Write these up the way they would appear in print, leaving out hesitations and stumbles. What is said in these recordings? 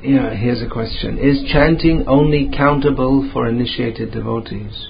here's a question. Is chanting only countable for initiated devotees?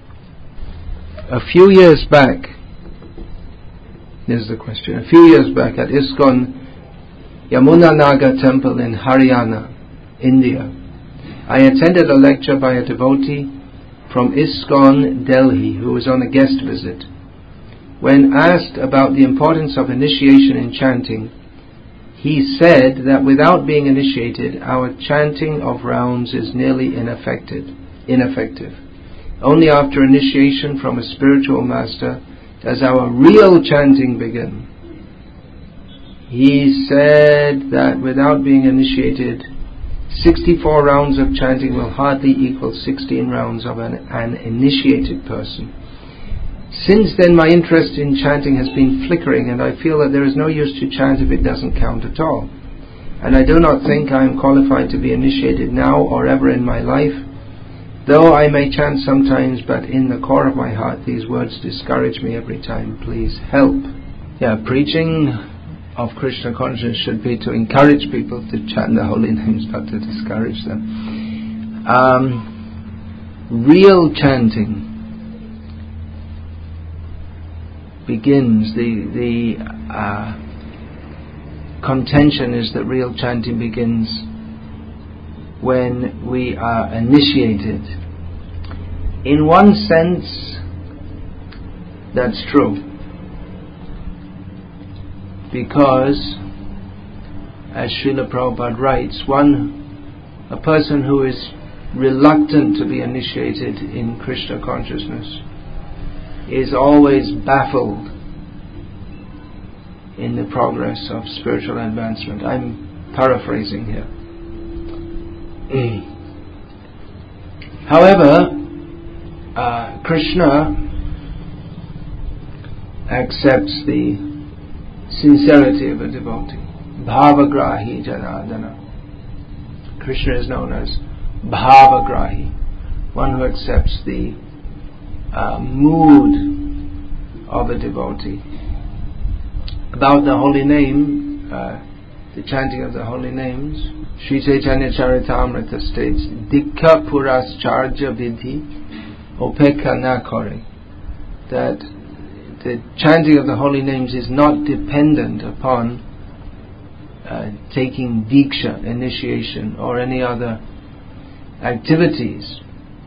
A few years back, here's the question. A few years back at ISKCON Yamunanagar temple in Haryana, India, I attended a lecture by a devotee from ISKCON Delhi who was on a guest visit. When asked about the importance of initiation in chanting, he said that without being initiated, our chanting of rounds is nearly ineffective. Only after initiation from a spiritual master does our real chanting begin. He said that without being initiated, 64 rounds of chanting will hardly equal 16 rounds of an initiated person. Since then, my interest in chanting has been flickering, and I feel that there is no use to chant if it doesn't count at all. And I do not think I am qualified to be initiated now or ever in my life, though I may chant sometimes, but in the core of my heart these words discourage me every time. Please help. Preaching of Krishna consciousness should be to encourage people to chant the holy names, not to discourage them. Real chanting begins, the contention is that real chanting begins when we are initiated. In one sense, that's true, because as Srila Prabhupada writes, a person who is reluctant to be initiated in Krishna consciousness is always baffled in the progress of spiritual advancement. I'm paraphrasing here. However, Krishna accepts the sincerity of a devotee. Bhavagrahi Janardana. Krishna is known as Bhavagrahi, one who accepts the mood of a devotee. About the holy name, the chanting of the holy names, Sri Chaitanya Charitamrita states, Dikha Puras Charja Vidhi Opekha Na Kore, that the chanting of the holy names is not dependent upon taking Diksha, initiation, or any other activities.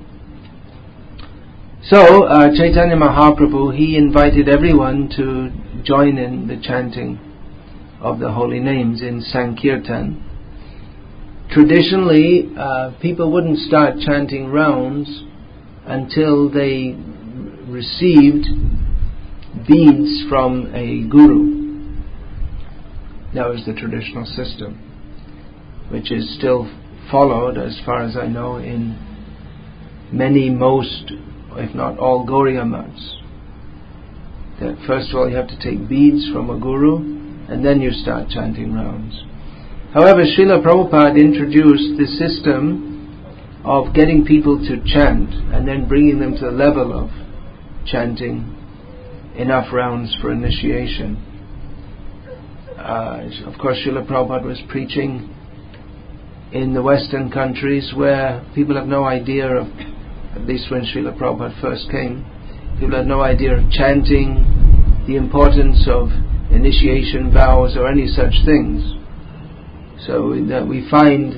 So, Chaitanya Mahaprabhu, he invited everyone to join in the chanting of the holy names in Sankirtan. Traditionally, people wouldn't start chanting rounds until they received beads from a guru. That was the traditional system, which is still followed, as far as I know, in most, if not all, Gauriya maths. That first of all you have to take beads from a guru, and then you start chanting rounds. However, Srila Prabhupada introduced the system of getting people to chant and then bringing them to the level of chanting enough rounds for initiation. Of course, Srila Prabhupada was preaching in the Western countries where people have no idea of, at least when Srila Prabhupada first came, people had no idea of chanting, the importance of initiation vows or any such things. So that we find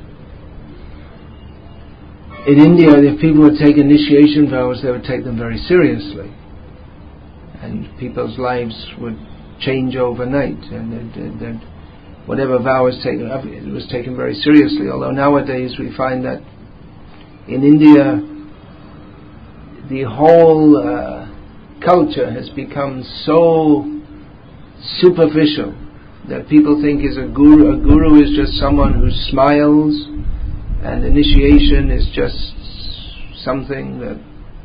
in India, if people would take initiation vows, they would take them very seriously, and people's lives would change overnight, and whatever vow was taken up, it was taken very seriously. Although nowadays we find that in India the whole culture has become so superficial that people think a guru is just someone who smiles, and initiation is just something that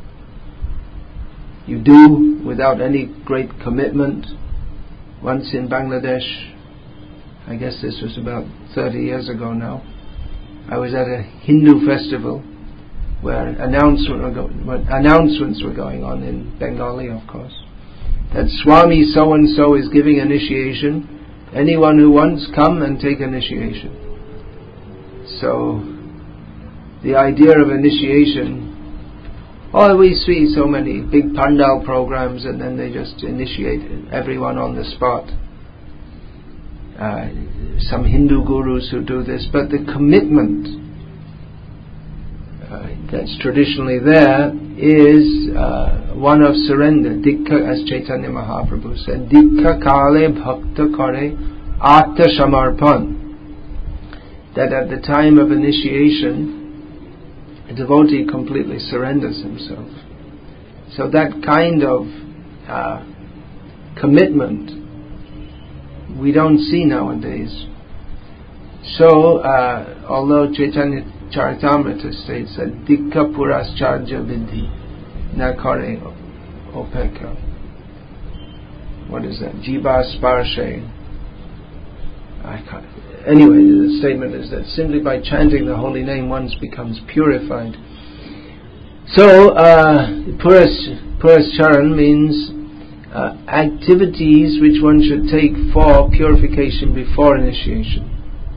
you do without any great commitment. Once in Bangladesh, I guess this was about 30 years ago now, I was at a Hindu festival where announcements were going on in Bengali, of course, that Swami so-and-so is giving initiation. Anyone who wants, come and take initiation. So the idea of initiation, we see so many big pandal programs and then they just initiate everyone on the spot. Some Hindu gurus who do this, but the commitment that's traditionally there is one of surrender. Dikha, as Chaitanya Mahaprabhu said, Dikha kale bhakta kare atta shamarpan. That at the time of initiation, a devotee completely surrenders himself. So that kind of commitment we don't see nowadays. So, although Chaitanya Charitamrita states that Dikha Purascharya Vidhi Nakare Opeka. What is that? Jiva Sparshe. Anyway, the statement is that simply by chanting the holy name one becomes purified. So, Purascharan means activities which one should take for purification before initiation.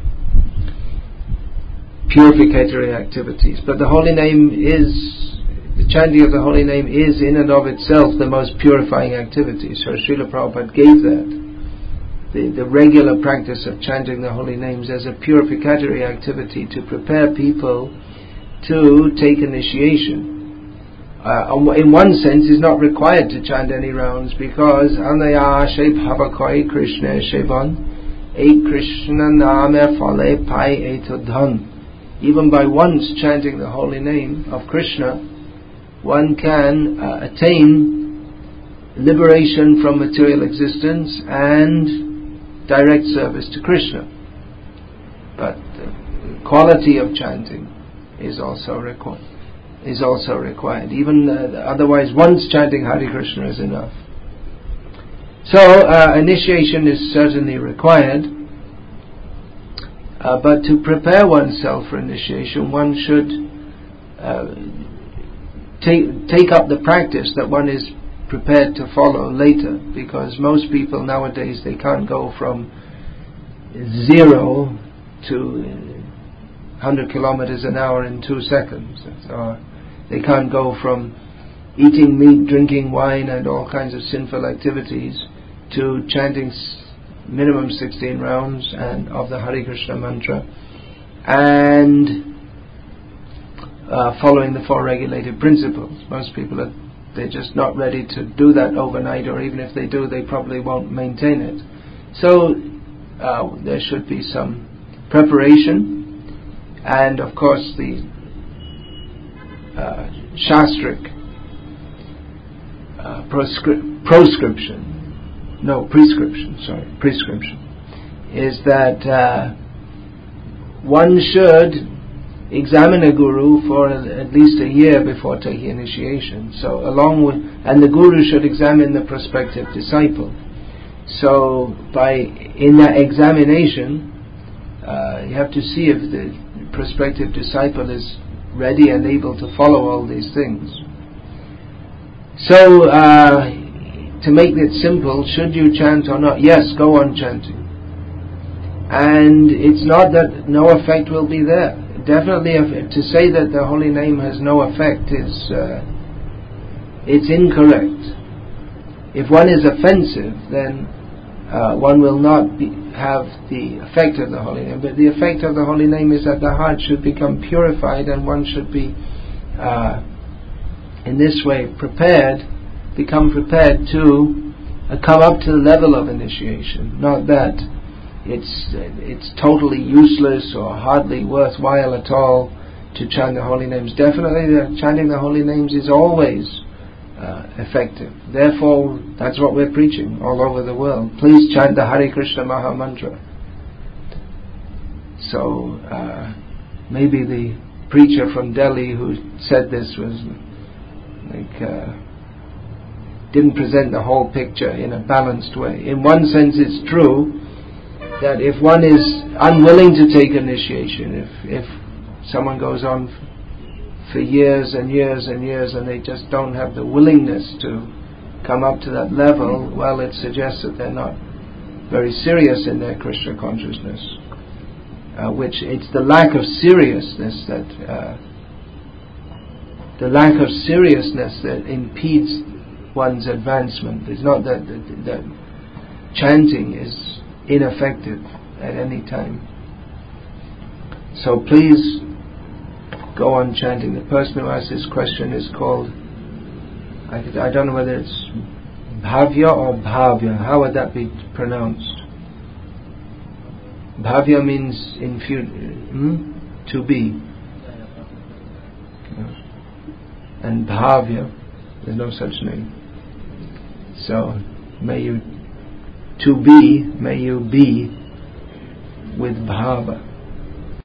Purificatory activities. But the holy name the chanting of the holy name is in and of itself the most purifying activity. So Srila Prabhupada gave that. The regular practice of chanting the holy names as a purificatory activity to prepare people to take initiation. In one sense, is not required to chant any rounds because Anaya She Bhavakoi Krishna Shevan E Krishna Name Fale Pai Etodhan. Even by once chanting the holy name of Krishna, one can attain liberation from material existence and direct service to Krishna. But the quality of chanting is also required. Even otherwise, once chanting Hare Krishna is enough. So initiation is certainly required, but to prepare oneself for initiation, one should take up the practice that one is prepared to follow later, because most people nowadays, they can't go from 0 to 100 kilometers an hour in 2 seconds. They can't go from eating meat, drinking wine and all kinds of sinful activities to chanting minimum 16 rounds and of the Hare Krishna mantra and following the 4 regulated principles. Most people they're just not ready to do that overnight, or even if they do, they probably won't maintain it. So there should be some preparation, and of course the shastric prescription is that one should examine a guru for at least a year before taking initiation. So and the guru should examine the prospective disciple. So in that examination, you have to see if the prospective disciple is ready and able to follow all these things. So to make it simple, should you chant or not? Yes, go on chanting. And it's not that no effect will be there. Definitely, to say that the holy name has no effect is it's incorrect. If one is offensive, then one will not have the effect of the holy name. But the effect of the holy name is that the heart should become purified, and one should be in this way become prepared to come up to the level of initiation. Not that it's totally useless or hardly worthwhile at all to chant the holy names. Definitely chanting the holy names is always effective. Therefore, that's what we're preaching all over the world. Please chant the Hare Krishna Maha Mantra. So maybe the preacher from Delhi who said this was didn't present the whole picture in a balanced way. In one sense, it's true that if one is unwilling to take initiation, if someone goes on for years and years and years and they just don't have the willingness to come up to that level, well, it suggests that they're not very serious in their Krishna consciousness. which it's the lack of seriousness that impedes one's advancement. It's not that chanting is ineffective at any time. So please go on chanting. The person who asked this question is called, I don't know whether it's Bhavya or Bhavya. How would that be pronounced? Bhavya means to be. And Bhavya, there's no such name. So, may you be with Bhava.